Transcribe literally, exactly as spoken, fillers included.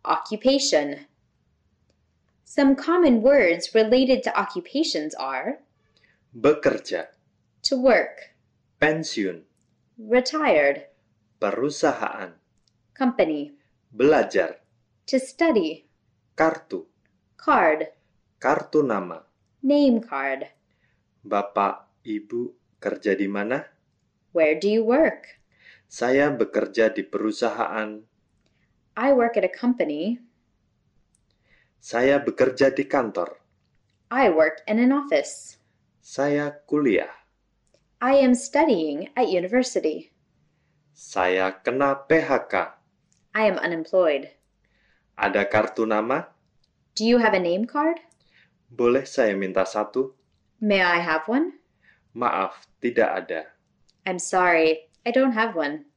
Occupation. Some common words related to occupations are bekerja, to work, pensiun, retired, perusahaan, company, belajar, to study, kartu, card, kartu nama. name card. Bapak, Ibu, kerja di mana? Where do you work? Saya bekerja di perusahaan. I work at a company. Saya bekerja di kantor. I work in an office. Saya kuliah. I am studying at university. Saya kena P H K. I am unemployed. Ada kartu nama? Do you have a name card? Boleh saya minta satu? May I have one? Maaf, tidak ada. I'm sorry, I don't have one.